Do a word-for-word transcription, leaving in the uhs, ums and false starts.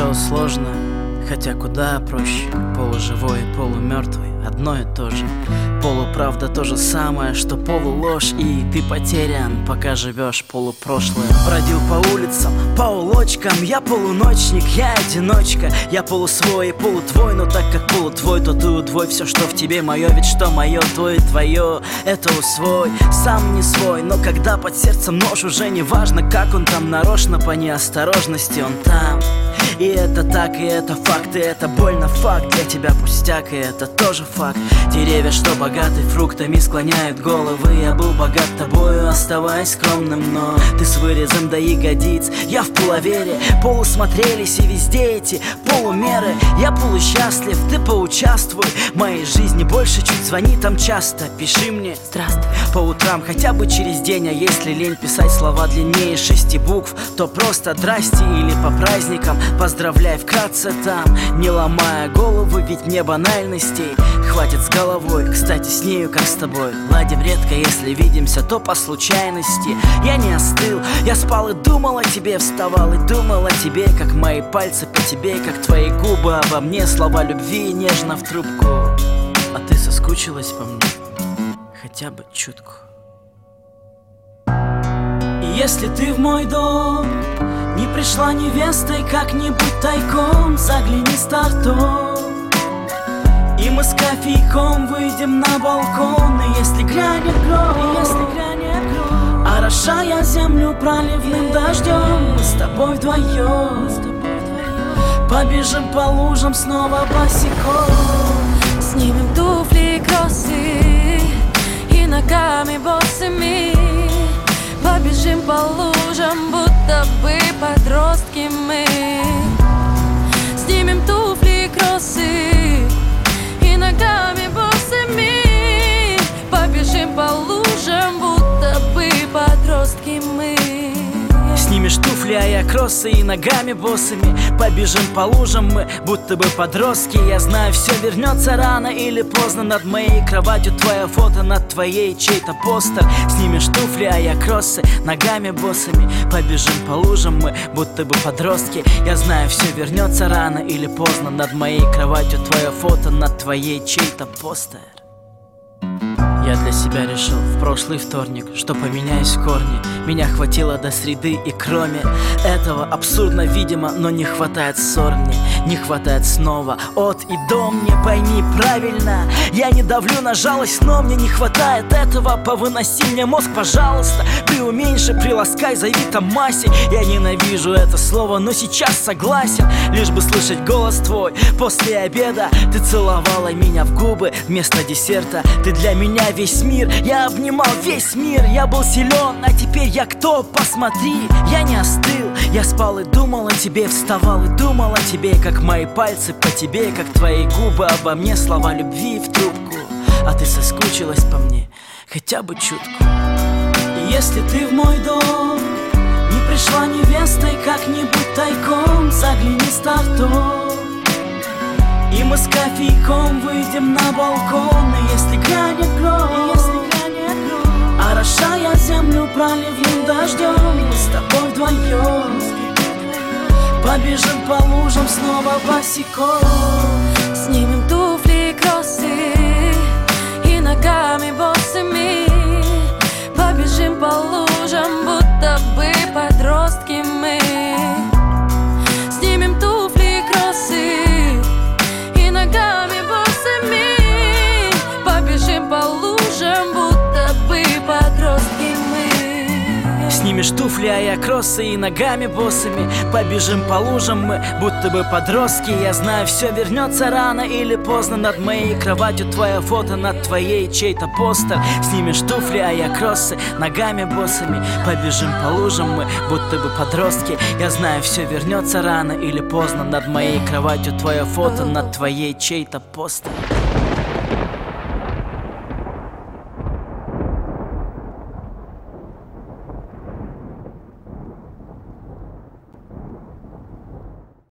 все сложно, хотя куда проще. Полуживой и полумертвый одно и то же. Полуправда то же самое, что полуложь. И ты потерян, пока живешь полупрошлое. Бродил по улицам, по улочкам. Я полуночник, я одиночка. Я полусвой и полутвой, но так как полутвой, то ты удвой. Все, что в тебе мое, ведь что мое, то и твое. Это усвой, сам не свой. Но когда под сердцем нож, уже не важно, как он там нарочно, по неосторожности он там. И это так, и это факт, и это больно факт. Для тебя пустяк, и это тоже факт. Деревья, что богаты фруктами, склоняют головы. Я был богат тобою, оставаясь скромным, но ты с вырезом до ягодиц. Я в полувере, полусмотрелись и везде эти полумеры. Я полусчастлив, ты поучаствуй в моей жизни больше чуть, звони там часто. Пиши мне «Здравствуй» по утрам, хотя бы через день. А если лень писать слова длиннее шести букв, то просто «Здрасте» или по праздникам поздравляй вкратце там, не ломая голову, ведь не банальностей хватит с головой. Кстати, с нею, как с тобой, ладим редко, если видимся, то по случайности. Я не остыл, я спал и думал о тебе, вставал и думал о тебе, как мои пальцы по тебе, как твои губы обо мне, слова любви нежно в трубку. А ты соскучилась по мне хотя бы чутку. И если ты в мой дом не пришла невестой, как-нибудь тайком загляни с торта, и мы с кофейком выйдем на балкон. И если грянет гром, и если грянет гром, орошая землю проливным дождем, мы с тобой вдвоем побежим по лужам снова босиком. Снимем туфли и кроссы и ногами босыми побежим по лужам, будто бы подростки мы. Снимем туфли и кроссы и ногами босыми побежим по лужам, будто бы подростки мы. Снимешь туфли, а я кроссы, и ногами босыми побежим по лужам мы, будто бы подростки. Я знаю, все вернется рано или поздно. Над моей кроватью твое фото, над твоей чей-то постер. Снимешь туфли, а я кроссы, ногами босыми побежим по лужам мы, будто бы подростки. Я знаю, все вернется рано или поздно. Над моей кроватью твое фото, над твоей чей-то постер. Я для себя решил в прошлый вторник, что поменяюсь в корне. Меня хватило до среды, и кроме этого абсурдно, видимо, но не хватает ссор мне, не хватает снова от и до мне. Пойми правильно, я не давлю на жалость, но мне не хватает этого. Повыноси мне мозг, пожалуйста, преуменьши, приласкай, зови там массе. Я ненавижу это слово, но сейчас согласен, лишь бы слышать голос твой. После обеда ты целовала меня в губы вместо десерта. Ты для меня весь мир, я обнимал весь мир. Я был силен, а теперь я кто? Посмотри, я не остыл. Я спал и думал о тебе, вставал и думал о тебе, как мои пальцы по тебе, как твои губы обо мне, слова любви в трубку. А ты соскучилась по мне хотя бы чутку. И если ты в мой дом не пришла невестой, как-нибудь тайком загляни с торта, и мы с кофейком выйдем на балкон. И если грянет гром, и если грянет гром, орошая землю проливным дождем, мы с тобой вдвоем побежим по лужам снова босиком. Снимем туфли и кроссы и ногами босыми побежим по лужам, будто бы подростки мы. Снимем туфли и кроссы и ногами босыми побежим по лужам, будто бы подростки мы. Снимешь туфли, а я кроссы, и ногами босыми побежим по лужам мы, будто бы подростки. Я знаю, все вернется рано или поздно. Над моей кроватью твое фото, над твоей чей-то постер. Снимешь туфли, а я кроссы, ногами босыми побежим по лужам мы, будто бы подростки. Я знаю, все вернется рано или поздно. Над моей кроватью твое фото, над твоей чей-то постер.